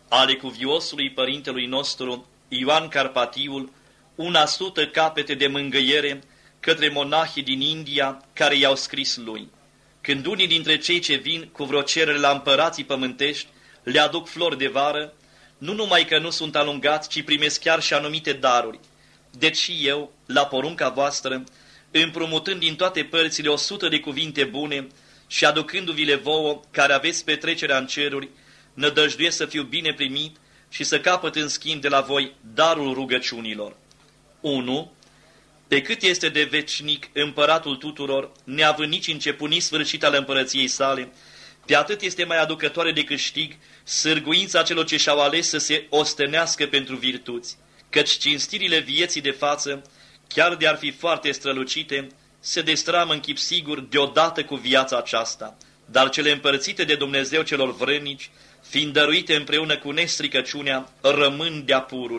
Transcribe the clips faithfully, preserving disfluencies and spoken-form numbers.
ale cuviosului părintelui nostru Ioan Carpatiul, una sută capete de mângâiere către monahii din India care i-au scris lui. Când unii dintre cei ce vin cu vreo cerere la împărații pământești le aduc flori de vară, nu numai că nu sunt alungați, ci primesc chiar și anumite daruri. Deci și eu, la porunca voastră, împrumutând din toate părțile o sută de cuvinte bune și aducându-vi-le vouă, care aveți petrecerea în ceruri, nădăjduiesc să fiu bine primit și să capăt în schimb de la voi darul rugăciunilor. unu. Pe cât este de veșnic împăratul tuturor, neavând nici început, nici sfârșit al împărăției sale, pe atât este mai aducătoare de câștig sârguința celor ce și-au ales să se ostenească pentru virtuți, căci cinstirile vieții de față, chiar de ar fi foarte strălucite, se destramă în chip sigur deodată cu viața aceasta, dar cele împărțite de Dumnezeu celor vrednici, fiind dăruite împreună cu nestricăciunea, rămân de-a pururi.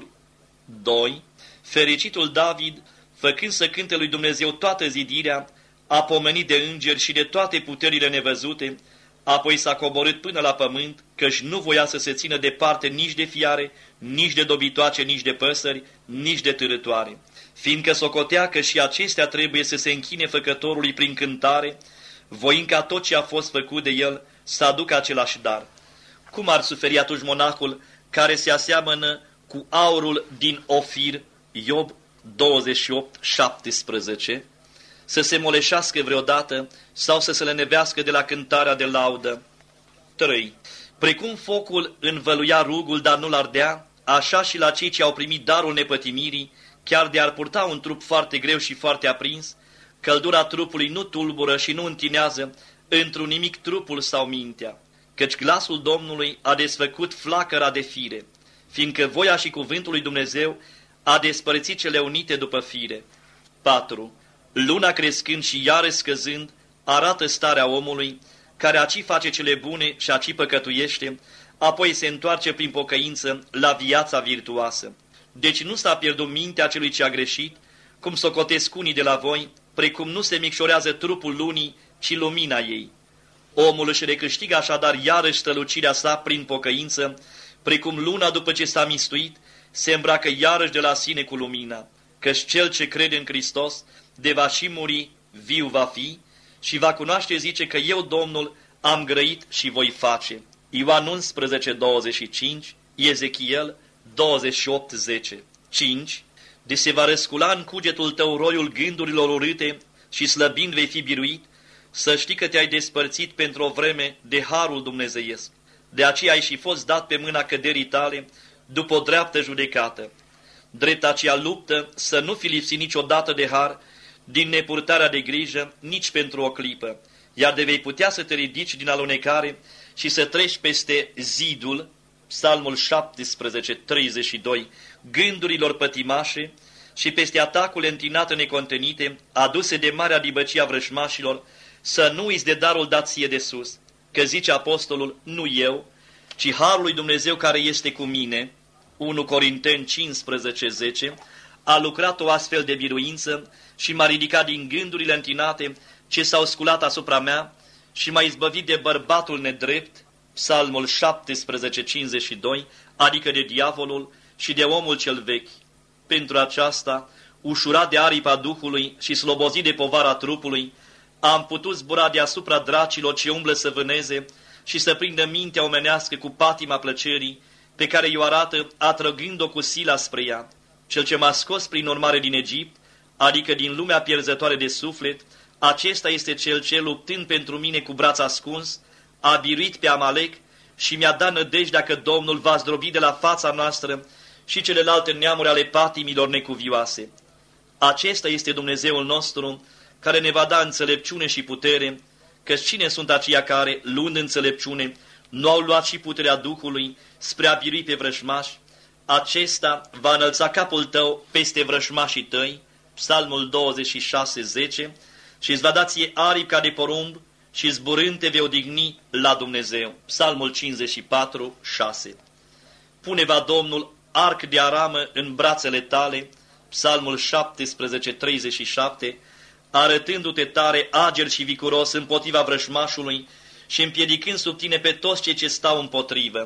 doi. Fericitul David, făcând să cânte lui Dumnezeu toată zidirea, a pomenit de îngeri și de toate puterile nevăzute, apoi s-a coborât până la pământ, căci nu voia să se țină departe nici de fiare, nici de dobitoace, nici de păsări, nici de târătoare, fiindcă socotea că și acestea trebuie să se închine făcătorului prin cântare, voind ca tot ce a fost făcut de el să aducă același dar. Cum ar suferi atunci monahul care se aseamănă cu aurul din Ofir, Iob douăzeci și opt, șaptesprezece, să se moleșească vreodată sau să se lenevească de la cântarea de laudă? trei. Precum focul învăluia rugul, dar nu-l ardea, așa și la cei ce au primit darul nepătimirii, chiar de ar purta un trup foarte greu și foarte aprins, căldura trupului nu tulbură și nu întinează într-un nimic trupul sau mintea, căci glasul Domnului a desfăcut flacăra de fire, fiindcă voia și cuvântul lui Dumnezeu a despărțit cele unite după fire. patru. Luna crescând și iară scăzând, arată starea omului, care aci face cele bune și aci păcătuiește, apoi se întoarce prin pocăință la viața virtuoasă. Deci nu s-a pierdut mintea celui ce a greșit, cum socotesc unii de la voi, precum nu se micșorează trupul lunii, ci lumina ei. Omul își recâștigă așadar iarăși strălucirea sa prin pocăință, precum luna după ce s-a mistuit, se îmbracă iarăși de la sine cu lumina, căci cel ce crede în Hristos, de va și muri, viu va fi, și va cunoaște, zice, că eu, Domnul, am grăit și voi face. Ioan unsprezece, douăzeci și cinci, Ezechiel douăzeci și opt, zece. cinci. De se va răscula în cugetul tău roiul gândurilor urâte și slăbind vei fi biruit, să știi că te-ai despărțit pentru o vreme de harul dumnezeiesc. De aceea ai și fost dat pe mâna căderii tale după o dreaptă judecată. Drept aceea luptă să nu fi lipsit niciodată de har, din nepurtarea de grijă, nici pentru o clipă, iar de vei putea să te ridici din alunecare și să treci peste zidul, Psalmul șaptesprezece, treizeci și doi, gândurilor pătimașe și peste atacurile întinate necontenite, aduse de marea dibăcie a vrășmașilor, să nu uiți de darul dat ție de sus, că zice apostolul, nu eu, ci harul lui Dumnezeu care este cu mine, unu Corinteni cincisprezece, zece, a lucrat o astfel de biruință și m-a ridicat din gândurile întinate ce s-au sculat asupra mea și m-a izbăvit de bărbatul nedrept, Psalmul șaptesprezece, cincizeci și doi, adică de diavolul și de omul cel vechi. Pentru aceasta, ușurat de aripa Duhului și slobozit de povara trupului, am putut zbura deasupra dracilor ce umblă să vâneze și să prindă mintea omenească cu patima plăcerii, pe care i-o arată atrăgând-o cu sila spre ea. Cel ce m-a scos prin urmare din Egipt, adică din lumea pierzătoare de suflet, acesta este cel ce, luptând pentru mine cu braț ascuns, a biruit pe Amalek și mi-a dat nădejdea că Domnul va zdrobi de la fața noastră și celelalte neamuri ale patimilor necuvioase. Acesta este Dumnezeul nostru, care ne va da înțelepciune și putere, căci cine sunt aceia care, luând înțelepciune, nu au luat și puterea Duhului spre a birui pe vrășmași? Acesta va înălța capul tău peste vrășmașii tăi, Psalmul douăzeci și șase, zece, și îți va da ție aripi ca de porumb și zburând te vei odihni la Dumnezeu, Psalmul cincizeci și patru, șase. Pune va Domnul arc de aramă în brațele tale, Psalmul șaptesprezece, treizeci și șapte, arătându-te tare, ager și vicuros împotriva vrășmașului și împiedicând sub tine pe toți cei ce stau împotrivă.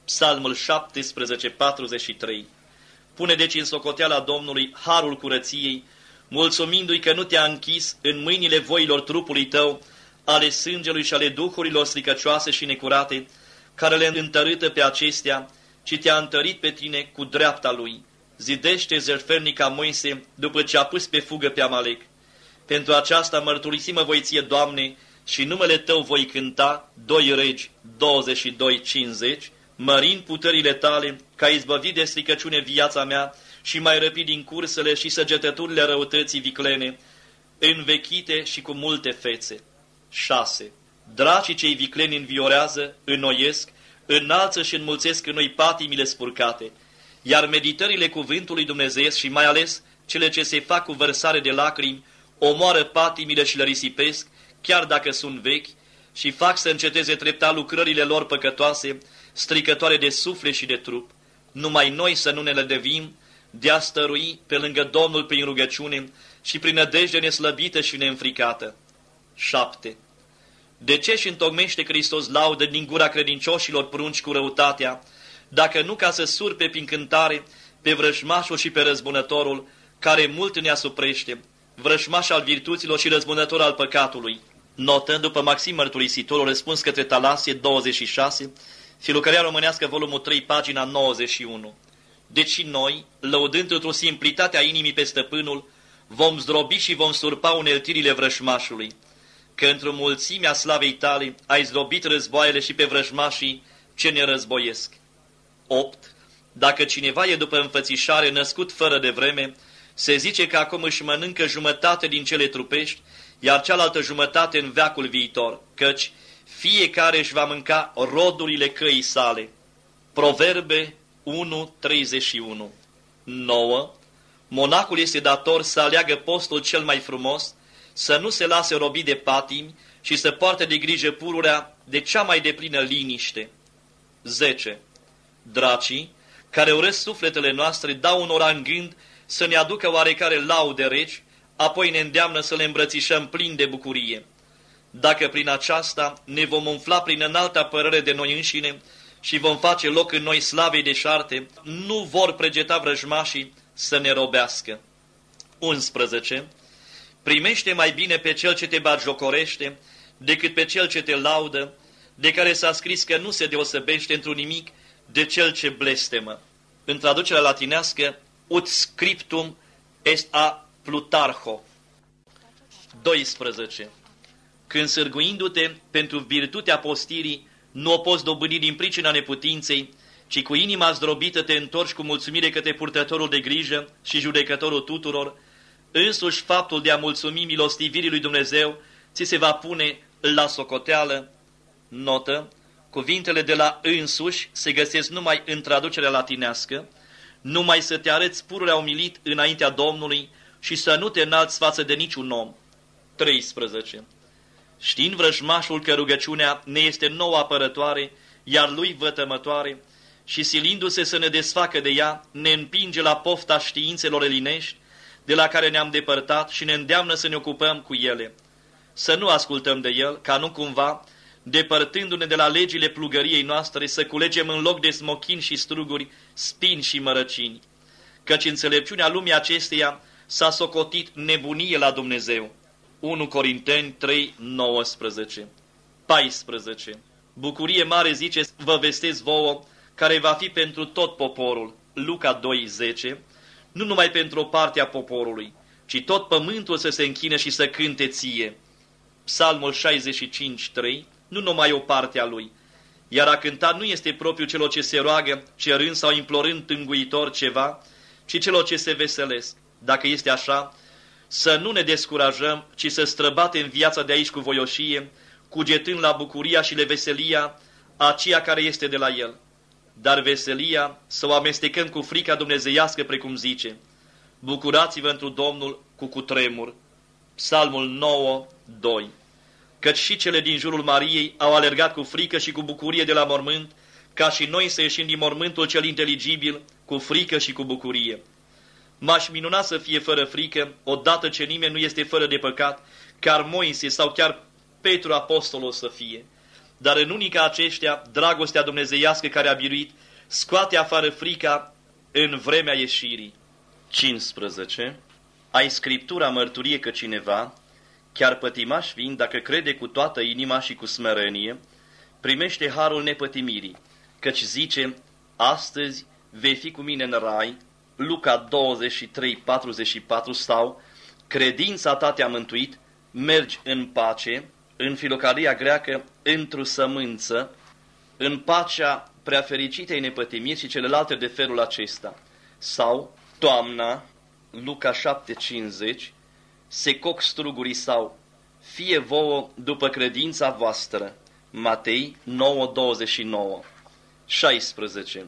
Psalmul șaptesprezece, patruzeci și trei. Pune deci în socoteala Domnului harul curăției, mulțumindu-i că nu te-a închis în mâinile voilor trupului tău, ale sângelui și ale duhurilor stricăcioase și necurate, care le întărâtă pe acestea, ci te-a întărit pe tine cu dreapta lui. Zidește jertfelnica Moise după ce a pus pe fugă pe Amalec. Pentru aceasta mărturisim-mă voi ție, Doamne, și numele tău voi cânta, doi Regi douăzeci și doi, cincizeci, mărind puterile tale, că ai izbăvit de stricăciune viața mea și mai răpit din cursele și săgetăturile răutății viclene, învechite și cu multe fețe. șase. Dracii cei vicleni înviorează, înnoiesc, înalță și înmulțesc în noi patimile spurcate, iar meditările cuvântului dumnezeiesc și mai ales cele ce se fac cu vărsare de lacrimi, omoară patimile și le risipesc, chiar dacă sunt vechi, și fac să înceteze treptat lucrările lor păcătoase, stricătoare de suflet și de trup. Numai noi să nu ne lădevim de a stărui pe lângă Domnul prin rugăciune și prin nădejde neslăbită și neînfricată. șapte. De ce și întocmește Hristos laudă din gura credincioșilor prunci cu răutatea, dacă nu ca să surpe prin cântare pe vrăjmașul și pe răzbunătorul, care mult ne asuprește, vrăjmaș al virtuților și răzbunător al păcatului? Notă, după Maxim Mărturisitorul, răspuns către Talasie douăzeci și șase, Filucăria Românească, volumul trei, pagina nouăzeci și unu. Deci și noi, lăudând într-o simplitatea inimii pe stăpânul, vom zdrobi și vom surpa uneltirile vrăjmașului, că într-o mulțimea slavei tale ai zdrobit războaiele și pe vrăjmașii ce ne războiesc. opt. Dacă cineva e după înfățișare născut fără de vreme, se zice că acum își mănâncă jumătate din cele trupești, iar cealaltă jumătate în veacul viitor, căci fiecare își va mânca rodurile căii sale. Proverbe unu, treizeci și unu. nouă. Monacul este dator să aleagă postul cel mai frumos, să nu se lase robi de patimi și să poarte de grijă pururea de cea mai deplină liniște. zece. Dracii, care urăsc sufletele noastre, dau unora în gând să ne aducă oarecare laude reci, apoi ne îndeamnă să le îmbrățișăm plin de bucurie. Dacă prin aceasta ne vom umfla prin înaltă apărare de noi înșine și vom face loc în noi slavei deșarte, nu vor pregeta vrăjmașii să ne robească. unsprezece. Primește mai bine pe cel ce te batjocorește decât pe cel ce te laudă, de care s-a scris că nu se deosebește într-un nimic de cel ce blestemă. În traducerea latinească, ut scriptum est a Plutarho. doisprezece. Când sârguindu-te pentru virtutea postirii, nu o poți dobândi din pricina neputinței, ci cu inima zdrobită te întorci cu mulțumire către purtătorul de grijă și judecătorul tuturor, însuși faptul de a mulțumi milostivirii lui Dumnezeu ți se va pune la socoteală. Notă, cuvintele de la însuși se găsesc numai în traducerea latinească, numai să te arăți pururea umilit înaintea Domnului și să nu te înalți față de niciun om. treisprezece. Știind vrăjmașul că rugăciunea ne este nouă apărătoare, iar lui vătămătoare, și silindu-se să ne desfacă de ea, ne împinge la pofta științelor elinești, de la care ne-am depărtat și ne îndeamnă să ne ocupăm cu ele. Să nu ascultăm de el, ca nu cumva, depărtându-ne de la legile plugăriei noastre, să culegem în loc de smochini și struguri, spini și mărăcini. Căci înțelepciunea lumii acesteia s-a socotit nebunie la Dumnezeu. unu Corinteni trei, nouăsprezece. paisprezece. Bucurie mare, zice, vă vestesc vouă, care va fi pentru tot poporul. Luca doi, zece. Nu numai pentru o parte a poporului, ci tot pământul să se închine și să cânte ție. Psalmul șaizeci și cinci, trei. Nu numai o parte a lui. Iar a cânta nu este propriu celor ce se roagă, cerând sau implorând tânguitor ceva, ci celor ce se veselesc. Dacă este așa, să nu ne descurajăm, ci să străbatem viața de aici cu voioșie, cugetând la bucuria și leveselia aceea care este de la el. Dar veselia să o amestecăm cu frica dumnezeiască, precum zice: bucurați-vă întru Domnul cu cutremur. Psalmul nouă, doi. Căci și cele din jurul Mariei au alergat cu frică și cu bucurie de la mormânt, ca și noi să ieșim din mormântul cel inteligibil, cu frică și cu bucurie. M-aș minuna să fie fără frică, odată ce nimeni nu este fără de păcat, chiar Moise sau chiar Petru apostolul să fie. dar în unii ca aceștia, dragostea dumnezeiască care a biruit, scoate afară frica în vremea ieșirii. cincisprezece. Ai Scriptura mărturie că cineva, chiar pătimaș fiind, dacă crede cu toată inima și cu smerenie, primește harul nepătimirii, căci zice, astăzi vei fi cu mine în rai, Luca douăzeci și trei, patruzeci și patru, sau credința ta te-a mântuit, mergi în pace, în filocalia greacă, într-o sămânță, în pacea preafericitei nepătimiri și celelalte de felul acesta. Sau, toamna, Luca șapte, cincizeci, se coc strugurii sau, fie vouă după credința voastră, Matei nouă, douăzeci și nouă. șaisprezece.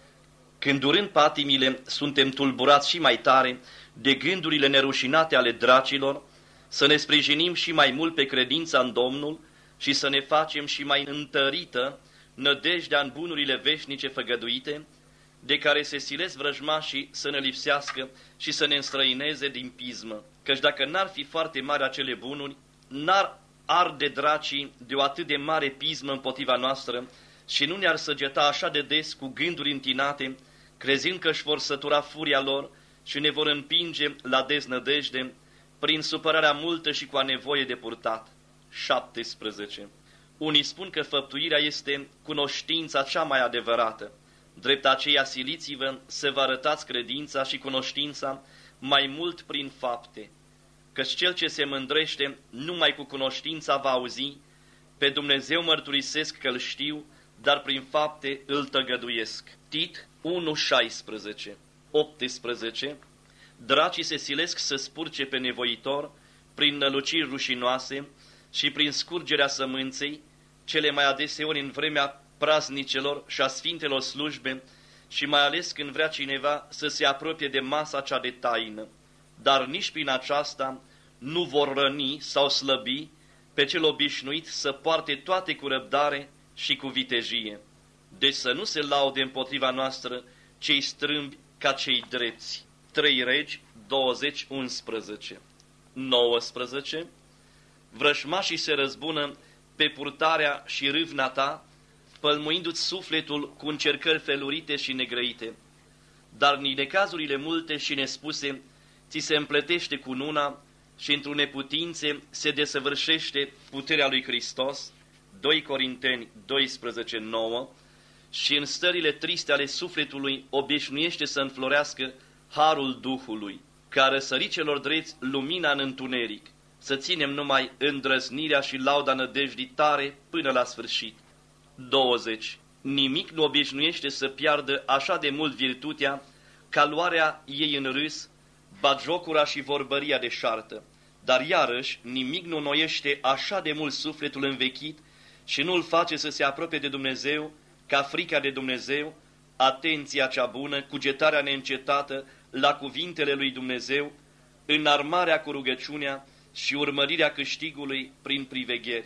Când durând patimile, suntem tulburați și mai tare de gândurile nerușinate ale dracilor, să ne sprijinim și mai mult pe credința în Domnul și să ne facem și mai întărită nădejdea în bunurile veșnice făgăduite, de care se silesc vrăjmașii să ne lipsească și să ne înstrăineze din pismă. Căci dacă n-ar fi foarte mari acele bunuri, n-ar arde dracii de o atât de mare pismă împotriva noastră și nu ne-ar săgeta așa de des cu gânduri întinate, crezând că își vor sătura furia lor și ne vor împinge la deznădejde prin supărarea multă și cu a nevoie de purtat. șaptesprezece. Unii spun că făptuirea este cunoștința cea mai adevărată. Drept aceea siliți-vă să vă arătați credința și cunoștința mai mult prin fapte, căci cel ce se mândrește numai cu cunoștința va auzi, pe Dumnezeu mărturisesc că îl știu, dar prin fapte îl tăgăduiesc. Tit unu, șaisprezece. optsprezece. Dracii se silesc să spurce pe nevoitor prin năluciri rușinoase și prin scurgerea sămânței, cele mai adeseori în vremea praznicelor și a sfintelor slujbe și mai ales când vrea cineva să se apropie de masa cea de taină. Dar nici prin aceasta nu vor răni sau slăbi pe cel obișnuit să poarte toate cu răbdare și cu vitejie. Deci să nu se laude împotriva noastră cei strâmbi ca cei drepți. trei Regi douăzeci, unsprezece. nouăsprezece. Vrășmașii se răzbună pe purtarea și râvna ta, pălmuindu-ți sufletul cu încercări felurite și negrăite. Dar în necazurile multe și nespuse, ți se împletește cununa și într-o neputințe se desăvârșește puterea lui Hristos, doi Corinteni doisprezece, nouă, și în stările triste ale sufletului obișnuiește să înflorească harul Duhului, care răsări celor drepți lumina în întuneric, să ținem numai îndrăznirea și lauda nădejdii tare până la sfârșit. douăzeci. Nimic nu obișnuiește să piardă așa de mult virtutea ca luarea ei în râs, batjocura și vorbăria deșartă, dar iarăși nimic nu noiește așa de mult sufletul învechit și nu îl face să se apropie de Dumnezeu ca frica de Dumnezeu, atenția cea bună, cugetarea neîncetată la cuvintele lui Dumnezeu, înarmarea cu rugăciunea și urmărirea câștigului prin privegheri.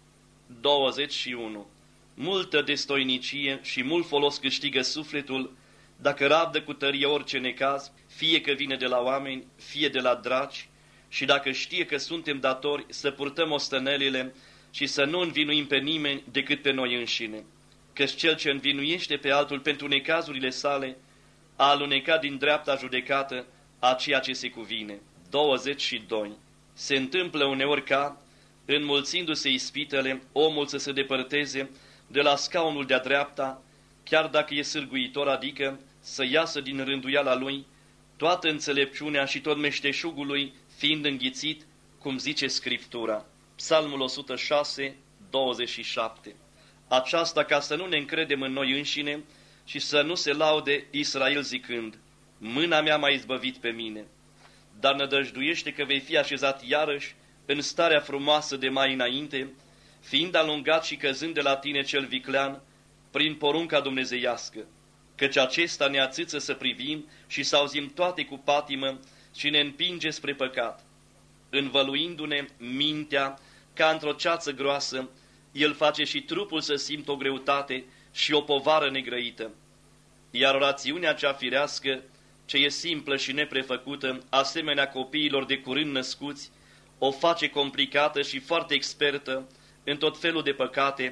douăzeci și unu. Multă destoinicie și mult folos câștigă sufletul dacă rabdă cu tărie orice necaz, fie că vine de la oameni, fie de la draci, și dacă știe că suntem datori să purtăm ostănelile și să nu învinuim pe nimeni decât pe noi înșine. Căci cel ce învinuiește pe altul pentru necazurile sale a alunecat din dreapta judecată a ceea ce se cuvine. douăzeci și doi. Se întâmplă uneori ca, înmulțindu-se ispitele, omul să se depărteze de la scaunul de-a dreapta, chiar dacă e sârguitor, adică să iasă din rânduiala lui, toată înțelepciunea și tot meșteșugul lui fiind înghițit, cum zice Scriptura. Psalmul o sută șase, douăzeci și șapte. Aceasta ca să nu ne încredem în noi înșine și să nu se laude Israel zicând, mâna mea m-a izbăvit pe mine, dar nădăjduiește că vei fi așezat iarăși în starea frumoasă de mai înainte, fiind alungat și căzând de la tine cel viclean, prin porunca dumnezeiască, căci acesta ne ațâță să privim și să auzim toate cu patimă și ne împinge spre păcat. Învăluindu-ne mintea ca într-o ceață groasă, el face și trupul să simtă o greutate și o povară negrăită. Iar rațiunea cea firească, ce e simplă și neprefăcută, asemenea copiilor de curând născuți, o face complicată și foarte expertă în tot felul de păcate,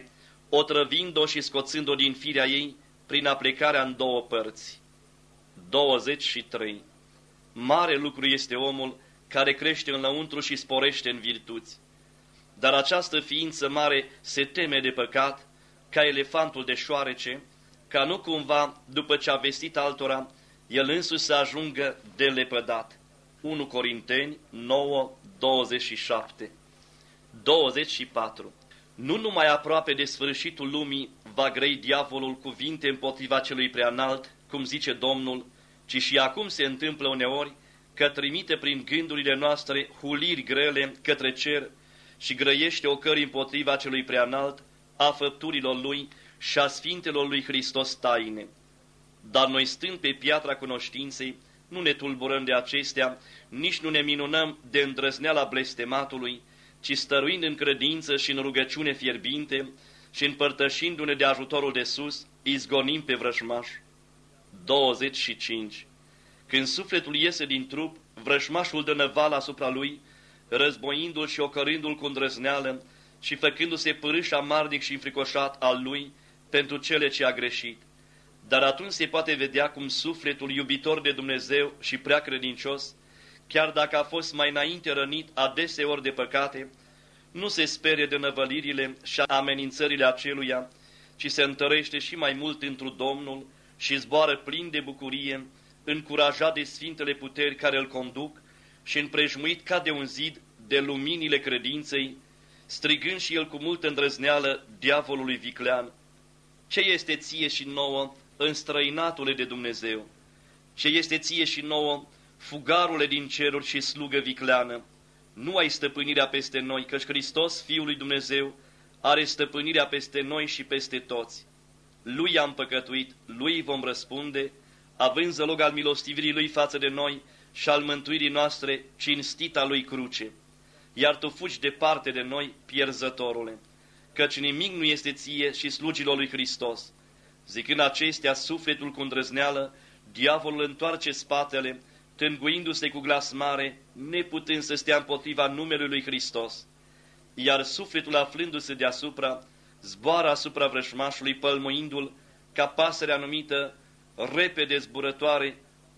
otrăvind-o și scoțând-o din firea ei prin aplecarea în două părți. douăzeci și trei. Mare lucru este omul care crește înăuntru și sporește în virtuți. Dar această ființă mare se teme de păcat, ca elefantul de șoarece, ca nu cumva, după ce a vestit altora, el însuși să ajungă de lepădat. unu Corinteni nouă, douăzeci și șapte. douăzeci și patru. Nu numai aproape de sfârșitul lumii va grăi diavolul cuvinte împotriva celui preanalt, cum zice Domnul, ci și acum se întâmplă uneori că trimite prin gândurile noastre huliri grele către cer și grăiește ocări împotriva celui preanalt, a făpturilor lui și a sfintelor lui Hristos taine. Dar noi, stând pe piatra cunoștinței, nu ne tulburăm de acestea, nici nu ne minunăm de îndrăzneala blestematului, ci stăruind în credință și în rugăciune fierbinte și împărtășindu-ne de ajutorul de sus, izgonim pe vrăjmași. douăzeci și cinci. Când sufletul iese din trup, vrăjmașul dă năval asupra lui, războindu-l și ocărându-l cu îndrăzneală și făcându-se pârâș amarnic și înfricoșat al lui pentru cele ce a greșit. Dar atunci se poate vedea cum sufletul iubitor de Dumnezeu și prea credincios, chiar dacă a fost mai înainte rănit adeseori de păcate, nu se sperie de năvălirile și amenințările aceluia, ci se întărește și mai mult întru Domnul și zboară plin de bucurie, încurajat de sfintele puteri care îl conduc și împrejmuit ca de un zid de luminile credinței, strigând și el cu multă îndrăzneală diavolului viclean: ce este ție și nouă, înstrăinatule de Dumnezeu? Ce este ție și nouă, fugarule din ceruri și slugă vicleană? Nu ai stăpânirea peste noi, căci Hristos, Fiul lui Dumnezeu, are stăpânirea peste noi și peste toți. Lui am păcătuit, lui vom răspunde, având zălog al milostivirii lui față de noi și al mântuirii noastre, cinstita lui cruce. Iar tu fugi departe de noi, pierzătorule, căci nimic nu este ție și slugilor lui Hristos. Zicând acestea, sufletul cu îndrăzneală, diavolul întoarce spatele, tânguindu-se cu glas mare, neputând să stea împotriva numelui lui Hristos. Iar sufletul, aflându-se deasupra, zboară asupra vrăjmașului, pălmuindu-l ca pasărea numită repede zburătoare,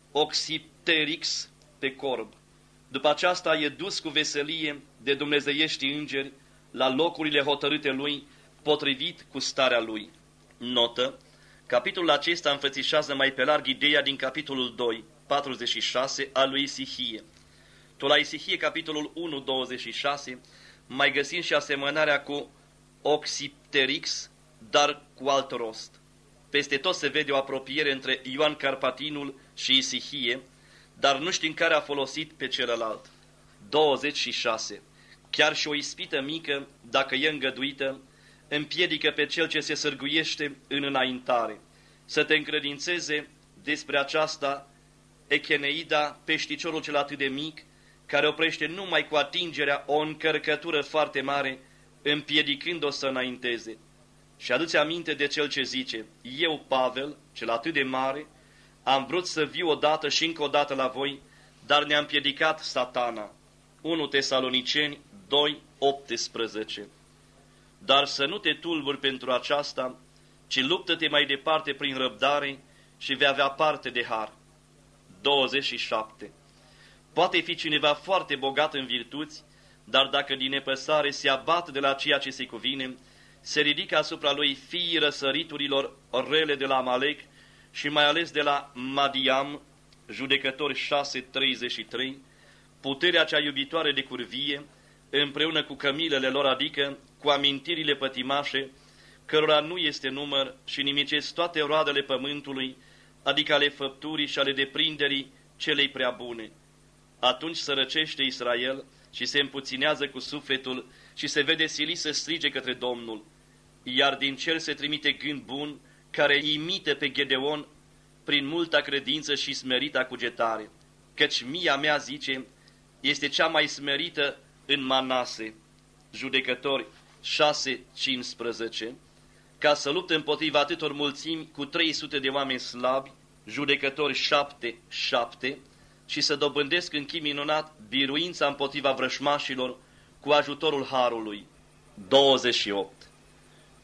oxipterix, pe corb. După aceasta e dus cu veselie de dumnezeiești îngeri la locurile hotărâte lui, potrivit cu starea lui. Notă: capitolul acesta înfățișează mai pe larg ideea din capitolul doi, patruzeci și șase, al lui Isihie. Tot la Isihie, capitolul unu, douăzeci și șase, mai găsim și asemănarea cu oxipterix, dar cu alt rost. Peste tot se vede o apropiere între Ioan Carpatinul și Isihie, dar nu știm care a folosit pe celălalt. douăzeci și șase. Chiar și o ispită mică, dacă e îngăduită, împiedică pe cel ce se sârguiește în înaintare. Să te încredințeze despre aceasta Echeneida, peșticiorul cel atât de mic, care oprește numai cu atingerea o încărcătură foarte mare, împiedicând-o să înainteze. Și aduți aminte de cel ce zice: eu, Pavel, cel atât de mare, am vrut să viu odată și încă o dată la voi, dar ne-a împiedicat Satana. unu Tesaloniceni doi, optsprezece. Dar să nu te tulburi pentru aceasta, ci luptă-te mai departe prin răbdare și vei avea parte de har. douăzeci și șapte. Poate fi cineva foarte bogat în virtuți, dar dacă din nepăsare se abate de la ceea ce se cuvine, se ridică asupra lui fiii răsăriturilor rele de la Amalek și mai ales de la Madiam, Judecători șase, treizeci și trei, puterea cea iubitoare de curvie, împreună cu cămilele lor, adică cu amintirile pătimașe, cărora nu este număr și nimicesc toate roadele pământului, adică ale făpturii și ale deprinderii celei prea bune. Atunci sărăcește Israel și se împuținează cu sufletul și se vede silit să strige către Domnul. Iar din cer se trimite gând bun, care imite pe Gedeon prin multa credință și smerita cugetare. Căci mia mea, zice, este cea mai smerită în Manase. Judecători șase, cincisprezece, ca să lupte împotriva atâtor mulțimi cu trei sute de oameni slabi, Judecători șapte, șapte, și să dobândesc în chip minunat biruința împotriva vrășmașilor cu ajutorul harului. douăzeci și opt.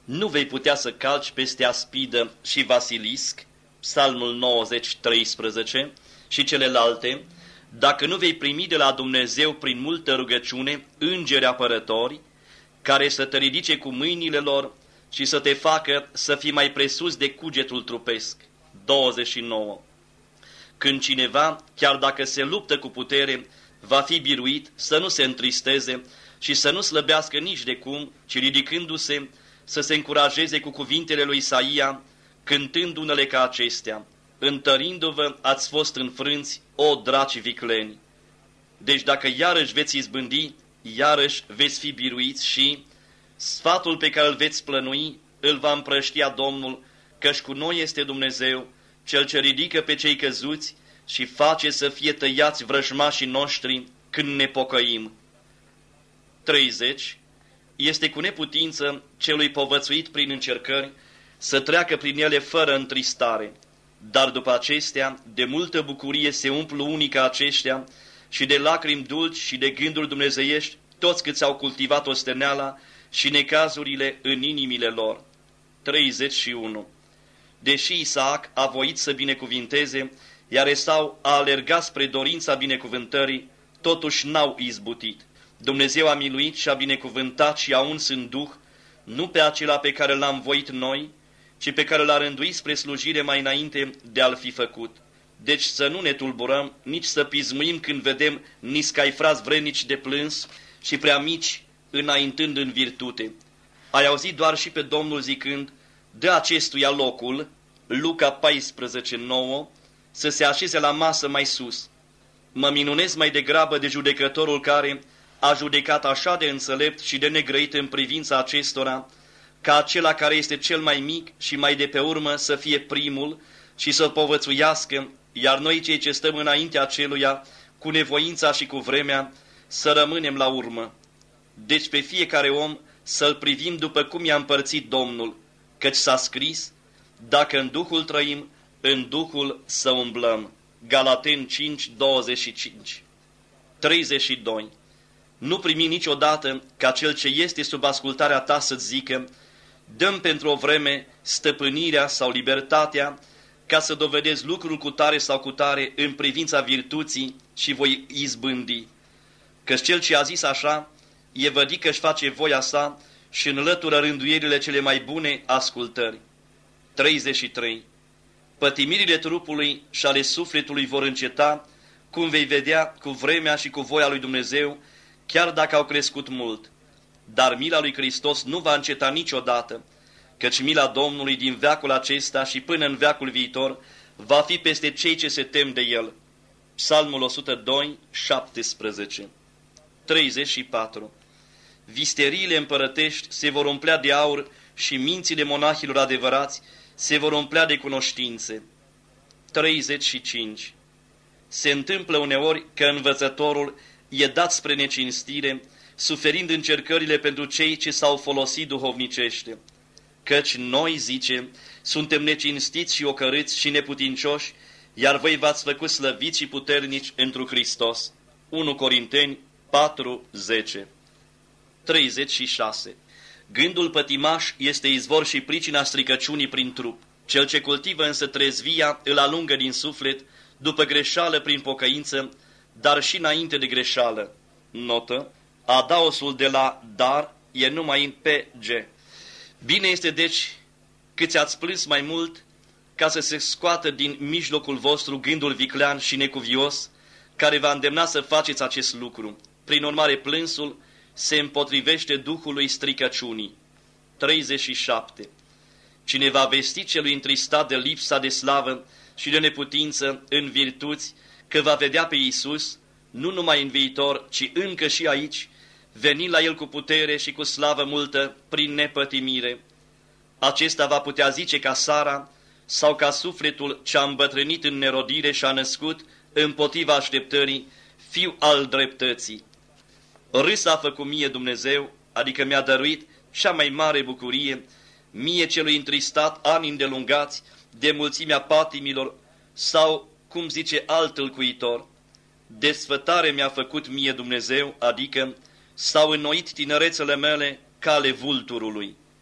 nu vei putea să calci peste aspidă și vasilisc, Psalmul nouăzeci, treisprezece, și celelalte, dacă nu vei primi de la Dumnezeu prin multă rugăciune îngeri apărători, care să te ridice cu mâinile lor și să te facă să fii mai presus de cugetul trupesc. douăzeci și nouă. Când cineva, chiar dacă se luptă cu putere, va fi biruit, să nu se întristeze și să nu slăbească nici de cum, ci ridicându-se, să se încurajeze cu cuvintele lui Isaia, cântând unele ca acestea: întărindu-vă ați fost înfrânți, o draci vicleni. Deci dacă iarăși veți izbândi, iarăși veți fi biruiți și sfatul pe care îl veți plănui îl va împrăștia Domnul, căci cu noi este Dumnezeu, Cel ce ridică pe cei căzuți și face să fie tăiați vrăjmașii noștri când ne pocăim. treizeci. Este cu neputință celui povățuit prin încercări să treacă prin ele fără întristare, dar după acestea de multă bucurie se umplu unii ca aceștia și de lacrimi dulci și de gânduri dumnezeiești toți câți au cultivat osteneala și necazurile în inimile lor. treizeci și unu. Deși Isaac a voit să binecuvinteze, iar Esau a alergat spre dorința binecuvântării, totuși n-au izbutit. Dumnezeu a miluit și a binecuvântat și a uns în duh, nu pe acela pe care l-am voit noi, ci pe care l-a rânduit spre slujire mai înainte de a-l fi făcut. Deci să nu ne tulburăm, nici să pismuim când vedem niscai frați vrednici de plâns și prea mici înaintând în virtute. Ai auzit doar și pe Domnul zicând: dă acestuia locul, Luca paisprezece, nouă, să se așeze la masă mai sus. Mă minunez mai degrabă de judecătorul care a judecat așa de înțelept și de negrăit în privința acestora, ca acela care este cel mai mic și mai de pe urmă să fie primul și să-l povățuiască, iar noi cei ce stăm înaintea aceluia, cu nevoința și cu vremea, să rămânem la urmă. Deci pe fiecare om să-l privim după cum i-a împărțit Domnul, căci s-a scris: dacă în Duhul trăim, în Duhul să umblăm. Galateni cinci, douăzeci și cinci. treizeci și doi. Nu primi niciodată ca cel ce este sub ascultarea ta să-ți zică: dăm pentru o vreme stăpânirea sau libertatea, ca să dovedezi lucrul cu tare sau cu tare în privința virtuții și voi izbândi. Căci cel ce a zis așa, e vădit că își face voia sa și înlătură rânduierile cele mai bune ascultări. treizeci și trei. Pătimirile trupului și ale sufletului vor înceta, cum vei vedea cu vremea și cu voia lui Dumnezeu, chiar dacă au crescut mult. Dar mila lui Hristos nu va înceta niciodată, căci mila Domnului din veacul acesta și până în veacul viitor va fi peste cei ce se tem de El. Psalmul o sută doi, șaptesprezece. treizeci și patru. Visteriile împărătești se vor umplea de aur și mințile monahilor adevărați se vor umplea de cunoștințe. treizeci și cinci. Se întâmplă uneori că învățătorul e dat spre necinstire, suferind încercările pentru cei ce s-au folosit duhovnicește. Căci noi, zice, suntem necinstiți și ocărâți și neputincioși, iar voi v-ați făcut slăviți și puternici întru Hristos. unu Corinteni patru, zece. treizeci și șase. Gândul pătimaș este izvor și pricina stricăciunii prin trup. Cel ce cultivă însă trezvia îl alungă din suflet, după greșeală prin pocăință, dar și înainte de greșeală. Notă: adaosul de la dar e numai în pe ge. Bine este deci câți ați plâns mai mult, ca să se scoată din mijlocul vostru gândul viclean și necuvios, care va îndemna să faceți acest lucru. Prin urmare, plânsul se împotrivește duhului stricăciunii. treizeci și șapte. Cine va vesti celui întristat de lipsa de slavă și de neputință în virtuți, că va vedea pe Iisus, nu numai în viitor, ci încă și aici, venind la El cu putere și cu slavă multă, prin nepătimire. Acesta va putea zice ca Sara, sau ca sufletul ce a îmbătrânit în nerodire și a născut, împotriva așteptării, fiu al dreptății. Râs a făcut mie Dumnezeu, adică mi-a dăruit cea mai mare bucurie, mie celui întristat ani îndelungați de mulțimea patimilor, sau, cum zice alt tâlcuitor, desfătare mi-a făcut mie Dumnezeu, adică s-au înnoit tinerețele mele ca ale vulturului.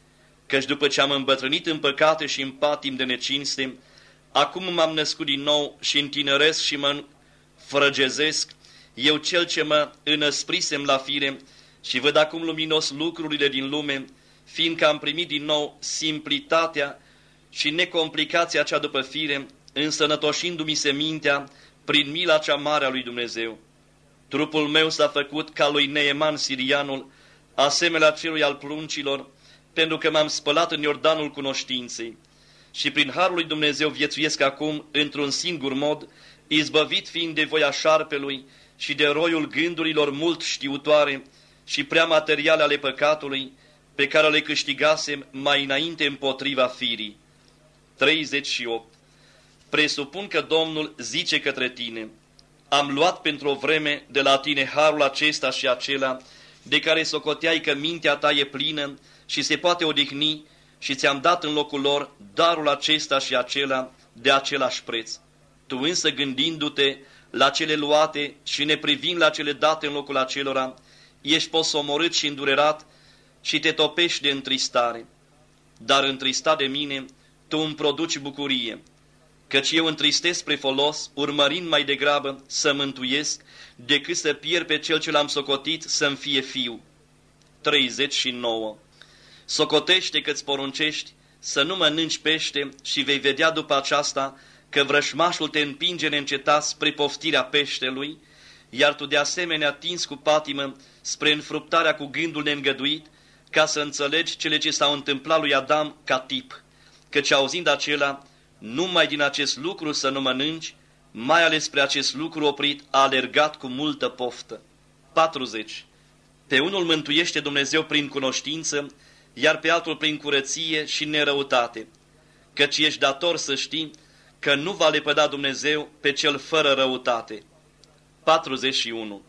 căci după ce am îmbătrânit în păcate și în patim de necinste, acum m-am născut din nou și întineresc și mă frăgezesc, eu cel ce mă înăsprisem la fire și văd acum luminos lucrurile din lume, fiindcă am primit din nou simplitatea și necomplicația cea după fire, însănătoșindu-mi se mintea prin mila cea mare a lui Dumnezeu. Trupul meu s-a făcut ca lui Neeman sirianul, asemenea celui al pruncilor, pentru că m-am spălat în Iordanul cunoștinței. Și prin harul lui Dumnezeu viețuiesc acum într-un singur mod, izbăvit fiind de voia șarpelui și de roiul gândurilor mult știutoare și prea materiale ale păcatului, pe care le câștigasem mai înainte împotriva firii. treizeci și opt. Presupun că Domnul zice către tine: am luat pentru o vreme de la tine harul acesta și acela, de care socoteai că mintea ta e plină și se poate odihni, și ți-am dat în locul lor darul acesta și acela de același preț. Tu însă, gândindu-te la cele luate și neprivind la cele date în locul acelora, ești posomorât și îndurerat și te topești de întristare. Dar întristat de mine, tu îmi produci bucurie, căci eu întristez spre folos, urmărind mai degrabă să mântuiesc, decât să pierd pe cel ce l-am socotit să-mi fie fiu. treizeci și nouă. Socotește că-ți poruncești să nu mănânci pește și vei vedea după aceasta că vrășmașul te împinge neîncetat spre poftirea peștelui, iar tu de asemenea tins cu patimă spre înfruptarea cu gândul neîngăduit, ca să înțelegi cele ce s-au întâmplat lui Adam ca tip, căci auzind acela, numai din acest lucru să nu mănânci, mai ales spre acest lucru oprit a alergat cu multă poftă. patruzeci. Pe unul mântuiește Dumnezeu prin cunoștință, iar pe altul prin curăție și nerăutate, căci ești dator să știi că nu va lepăda Dumnezeu pe cel fără răutate. patruzeci și unu.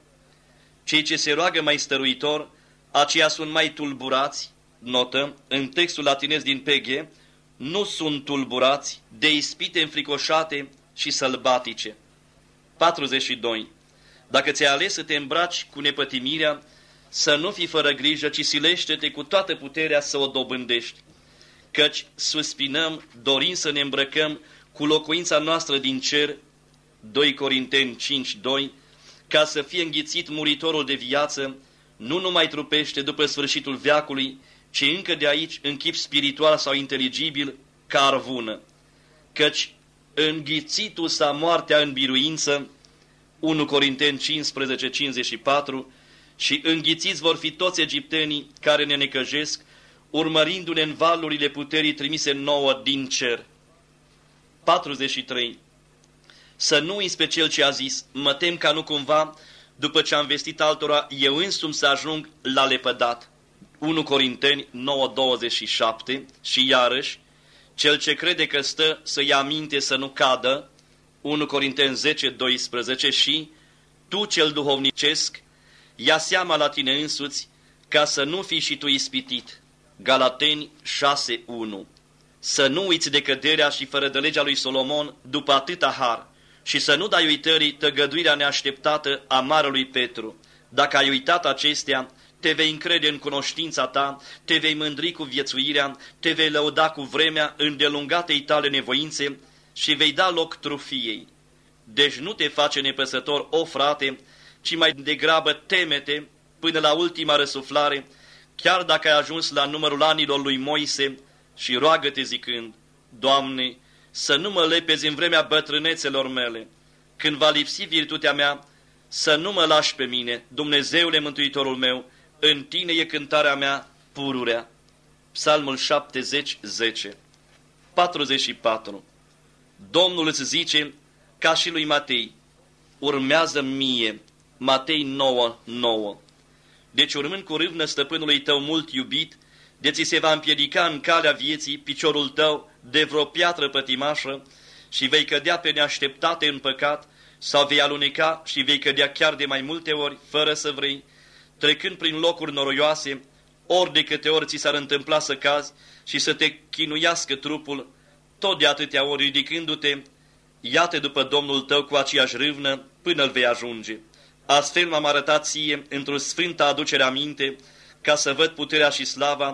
Cei ce se roagă mai stăruitor, aceia sunt mai tulburați, notă, în textul latinez din P G, nu sunt tulburați de ispite înfricoșate și sălbatice. patruzeci și doi. Dacă ți-ai ales să te îmbraci cu nepătimirea, să nu fii fără grijă, ci silește-te cu toată puterea să o dobândești, căci suspinăm dorind să ne îmbrăcăm cu locuința noastră din cer, doi Corinteni cinci doi, ca să fie înghițit muritorul de viață, nu numai trupește după sfârșitul veacului, ci încă de aici în chip spiritual sau inteligibil, ca arvună. Căci înghițitul sa moartea în biruință, unu Corinteni cincisprezece cincizeci și patru, și înghițiți vor fi toți egiptenii care ne necăjesc, urmărindu-ne în valurile puterii trimise nouă din cer. patruzeci și trei. Să nu uiți pe cel ce a zis: mă tem ca nu cumva, după ce am vestit altora, eu însumi să ajung la lepădat. unu Corinteni nouă douăzeci și șapte. Și iarăși, cel ce crede că stă să ia minte să nu cadă, unu Corinteni zece doisprezece. Și tu, cel duhovnicesc, ia seama la tine însuți, ca să nu fii și tu ispitit. Galateni șase unu. Să nu uiți de căderea și fără de legea lui Solomon după atâta har și să nu dai uitării tăgăduirea neașteptată a marelui Petru. Dacă ai uitat acestea, te vei încrede în cunoștința ta, te vei mândri cu viețuirea, te vei lăuda cu vremea îndelungatei tale nevoințe și vei da loc trufiei. Deci nu te face nepăsător, o frate, ci mai degrabă temete până la ultima răsuflare, chiar dacă ai ajuns la numărul anilor lui Moise, și roagă-te zicând: Doamne, să nu mă lepezi în vremea bătrânețelor mele, când va lipsi virtutea mea, să nu mă lași pe mine, Dumnezeule Mântuitorul meu, în tine e cântarea mea pururea. Psalmul șaptezeci zece. patruzeci și patru. Domnul îți zice, ca și lui Matei: urmează mie. Matei nouă nouă. Deci, urmând cu râvnă stăpânului tău mult iubit, de ți se va împiedica în calea vieții piciorul tău de vreo piatră pătimașă și vei cădea pe neașteptate în păcat, sau vei aluneca și vei cădea chiar de mai multe ori, fără să vrei, trecând prin locuri noroioase, ori de câte ori ți s-ar întâmpla să cazi și să te chinuiască trupul, tot de atâtea ori ridicându-te, ia-te după Domnul tău cu aceeași râvnă până îl vei ajunge. Astfel m-am arătat ție într-o sfântă aducere aminte, ca să văd puterea și slava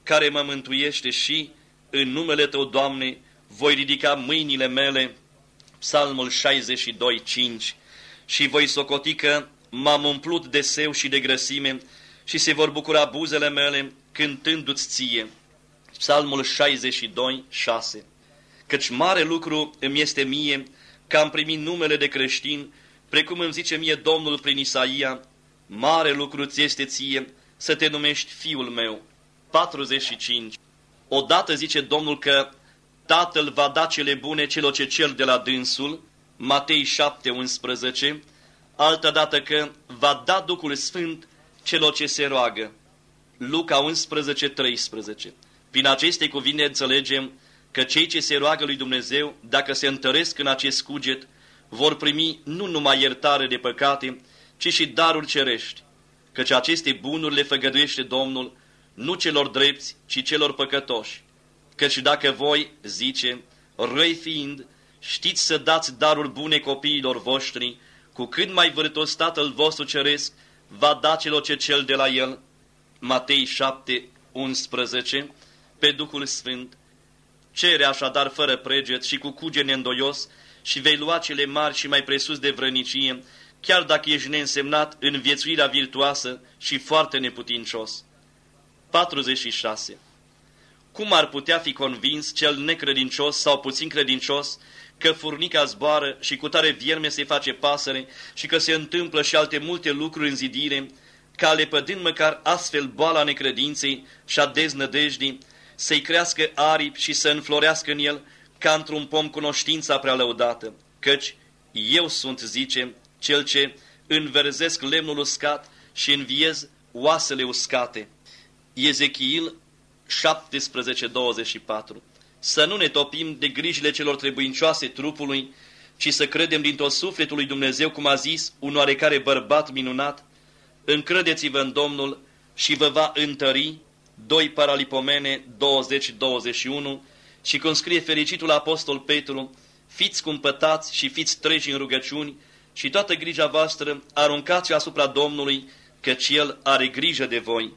care mă mântuiește și, în numele Tău, Doamne, voi ridica mâinile mele, Psalmul șaizeci și doi, cinci, și voi socoti că m-am umplut de seu și de grăsime și se vor bucura buzele mele cântându-ți ție. Psalmul șaizeci și doi, șase. Căci mare lucru îmi este mie că am primit numele de creștin, precum îmi zice mie Domnul prin Isaia, mare lucru ți este ție să te numești fiul meu. patruzeci și cinci. Odată zice Domnul că Tatăl va da cele bune celor ce cer de la dânsul, Matei șapte, unsprezece, altădată că va da Duhul Sfânt celor ce se roagă, Luca unsprezece, treisprezece. Prin aceste cuvinte înțelegem că cei ce se roagă lui Dumnezeu, dacă se întăresc în acest cuget, vor primi nu numai iertare de păcate, ci și daruri cerești, căci aceste bunuri le făgăduiește Domnul nu celor drepți, ci celor păcătoși. Căci dacă voi, zice, răi fiind, știți să dați daruri bune copiilor voștri, cu cât mai vârtos Tatăl vostru ceresc va da celor ce cel de la el, Matei șapte, unsprezece, pe Duhul Sfânt. Cere așadar fără preget și cu cuget neîndoios și vei lua cele mari și mai presus de vrănicie, chiar dacă ești neînsemnat în viețuirea virtuoasă și foarte neputincios. patruzeci și șase. Cum ar putea fi convins cel necredincios sau puțin credincios că furnica zboară și cu tare vierme se face pasăre și că se întâmplă și alte multe lucruri în zidire, ca lepădând măcar astfel boala necredinței și a deznădejdii, să-i crească aripi și să înflorească în el ca într-un pom cunoștința prea lăudată, căci eu sunt, zice, cel ce înverzesc lemnul uscat și înviez oasele uscate. Ezechiel șaptesprezece, douăzeci și patru. Să nu ne topim de grijile celor trebuincioase trupului, ci să credem din tot sufletul lui Dumnezeu, cum a zis un oarecare bărbat minunat, încredeți-vă în Domnul și vă va întări, doi Paralipomene douăzeci, douăzeci și unu, și cum scrie fericitul apostol Petru, fiți cumpătați și fiți treji în rugăciuni și toată grija voastră aruncați asupra Domnului, căci El are grijă de voi.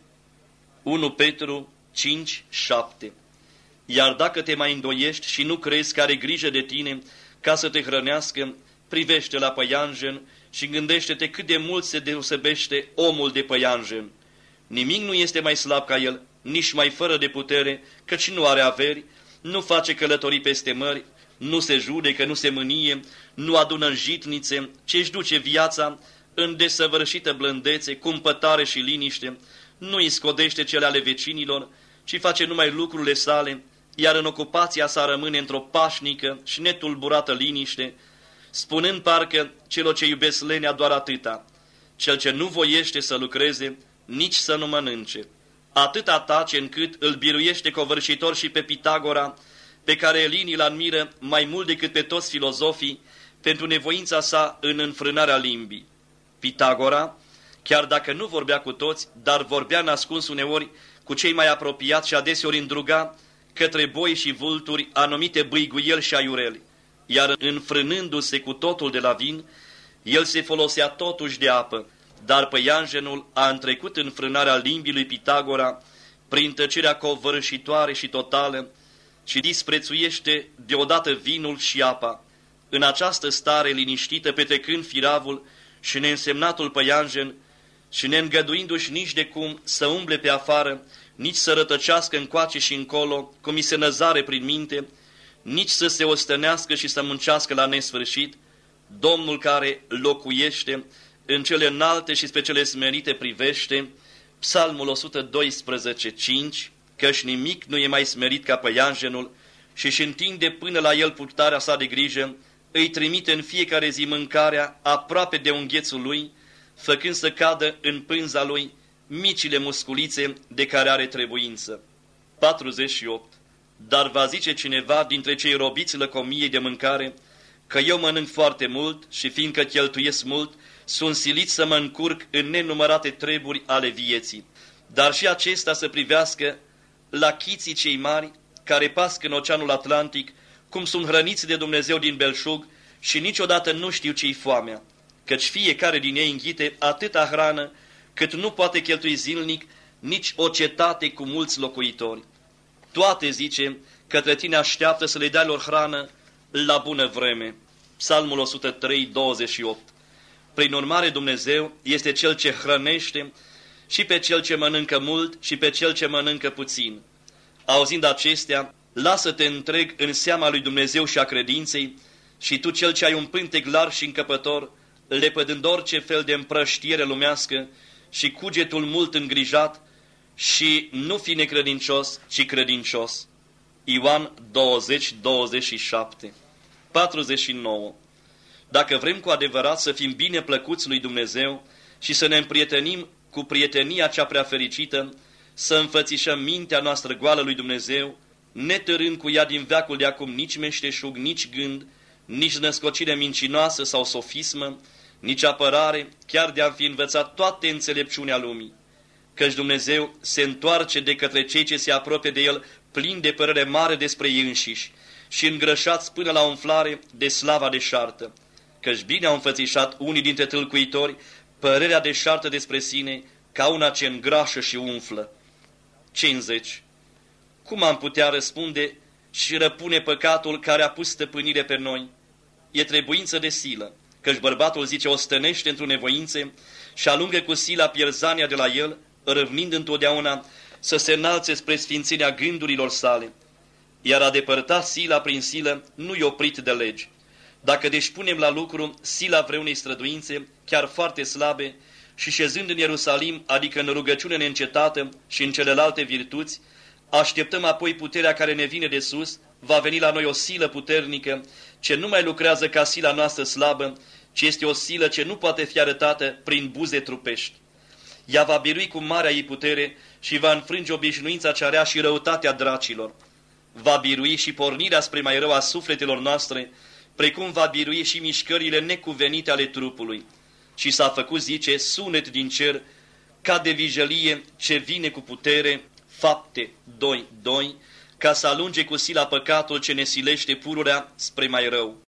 unu Petru cinci, șapte. Iar dacă te mai îndoiești și nu crezi că are grijă de tine ca să te hrănească, privește la păianjen și gândește-te cât de mult se deosebește omul de păianjen. Nimic nu este mai slab ca el, nici mai fără de putere, căci nu are averi, nu face călătorii peste mări, nu se judecă, nu se mânie, nu adună în jitnițe, ci își duce viața în desăvârșită blândețe, cumpătare și liniște, nu îi scodește cele ale vecinilor, ci face numai lucrurile sale, iar în ocupația sa rămâne într-o pașnică și netulburată liniște, spunând parcă celor ce iubesc lenea doar atâta, cel ce nu voiește să lucreze, nici să nu mănânce. Atâta tace încât îl biruiește covârșitor și pe Pitagora, pe care Elinii îl admiră mai mult decât pe toți filozofii, pentru nevoința sa în înfrânarea limbii. Pitagora, chiar dacă nu vorbea cu toți, dar vorbea nascuns uneori cu cei mai apropiați și adeseori îndruga către boi și vulturi anumite bâiguieli și aiureli, iar înfrânându-se cu totul de la vin, el se folosea totuși de apă, dar păianjenul a întrecut înfrânarea limbii lui Pitagora prin tăcerea covârșitoare și totală și disprețuiește deodată vinul și apa. În această stare liniștită, petrecând firavul și neînsemnatul păianjen și neîngăduindu-și nici de cum să umble pe afară, nici să rătăcească încoace și încolo, cum i se năzare prin minte, nici să se ostănească și să muncească la nesfârșit, Domnul care locuiește în cele înalte și spre cele smerite privește, Psalmul o sută doisprezece, cinci, căci nimic nu e mai smerit ca păianjenul și-și întinde până la el purtarea sa de grijă, îi trimite în fiecare zi mâncarea aproape de unghețul lui, făcând să cadă în pânza lui micile musculițe de care are trebuință. patruzeci și opt. Dar va zice cineva dintre cei robiți lăcomiei de mâncare că eu mănânc foarte mult și fiindcă cheltuiesc mult, sunt silit să mă încurc în nenumărate treburi ale vieții. Dar și acesta să privească la chiții cei mari care pasc în Oceanul Atlantic, cum sunt hrăniți de Dumnezeu din belșug și niciodată nu știu ce-i foamea, căci fiecare din ei înghite atâta hrană cât nu poate cheltui zilnic nici o cetate cu mulți locuitori. Toate, zice, către tine așteaptă să le dai lor hrană la bună vreme. Psalmul o sută trei, douăzeci și opt. Prin urmare, Dumnezeu este Cel ce hrănește și pe cel ce mănâncă mult și pe cel ce mănâncă puțin. Auzind acestea, lasă-te întreg în seama lui Dumnezeu și a credinței și tu, cel ce ai un pântec larg și încăpător, lepădând orice fel de împrăștiere lumească și cugetul mult îngrijat, și nu fi necredincios, ci credincios. Ioan douăzeci, douăzeci și șapte. patruzeci și nouă. Dacă vrem cu adevărat să fim bine plăcuți lui Dumnezeu și să ne împrietenim cu prietenia cea prea fericită, să înfățișăm mintea noastră goală lui Dumnezeu, netârând cu ea din veacul de acum nici meșteșug, nici gând, nici născocire mincinoasă sau sofismă, nici apărare, chiar de a fi învățat toate înțelepciunea lumii. Căci Dumnezeu se întoarce de către cei ce se apropie de El plin de părere mare despre ei înșiși și îngrășați până la umflare de slava deșartă. Căci bine au înfățișat unii dintre tâlcuitori părerea deșartă despre sine ca una ce îngrașă și umflă. cincizeci. Cum am putea răspunde și răpune păcatul care a pus stăpânire pe noi? E trebuință de silă, căci bărbatul, zice, o stănește într-o nevoințe și alungă cu sila pierzania de la el, râvnind întotdeauna să se înalțe spre sfințenia gândurilor sale. Iar a depărta sila prin silă nu e oprit de legi. Dacă deci punem la lucru sila vreunei străduințe, chiar foarte slabe, și șezând în Ierusalim, adică în rugăciune neîncetată și în celelalte virtuți, așteptăm apoi puterea care ne vine de sus, va veni la noi o silă puternică, ce nu mai lucrează ca sila noastră slabă, ci este o silă ce nu poate fi arătată prin buze trupești. Ea va birui cu marea ei putere și va înfrânge obișnuința cea rea și răutatea dracilor. Va birui și pornirea spre mai rău a sufletelor noastre, precum va birui și mișcările necuvenite ale trupului. Și s-a făcut, zice, sunet din cer, ca de vijelie ce vine cu putere, Fapte doi, doi, ca să alunge cu sila păcatul ce ne silește pururea spre mai rău.